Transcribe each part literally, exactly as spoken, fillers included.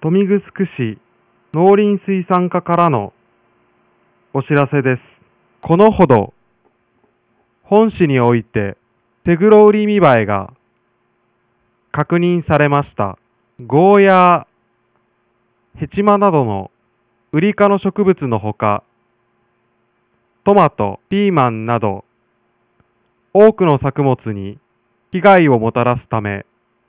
豊見城市農林水産課からのお知らせです。このほど、本市において手黒売り見栄えが確認されました。ゴーヤー、ヘチマなどのウリ科の植物のほか、トマト、ピーマンなど多くの作物に被害をもたらすため、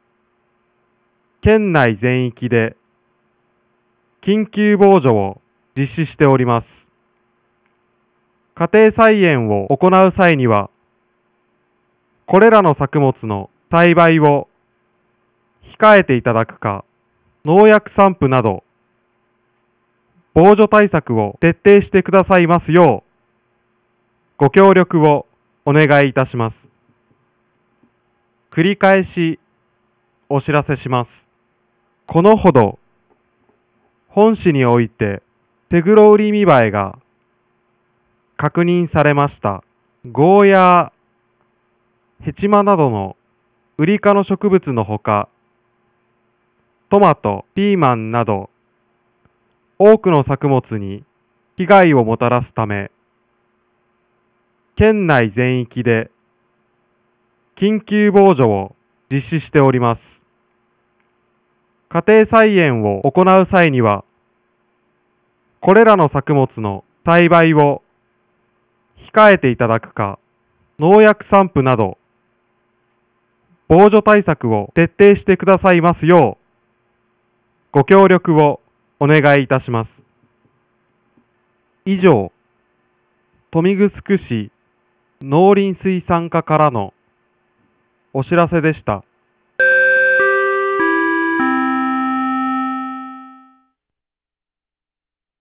県内全域で緊急防除を実施しております。家庭菜園を行う際には、これらの作物の栽培を控えていただくか、農薬散布など防除対策を徹底してくださいますよう、ご協力をお願いいたします。繰り返しお知らせします。このほど、本市において手黒売り見栄えが確認されました。ゴーヤー、ヘチマなどのウリ科の植物のほか、トマト、ピーマンなど多くの作物に被害をもたらすため、県内全域で緊急防除を実施しております。家庭菜園を行う際には、これらの作物の栽培を控えていただくか、農薬散布など防除対策を徹底してくださいますよう、ご協力をお願いいたします。以上、豊見城市農林水産課からのお知らせでした。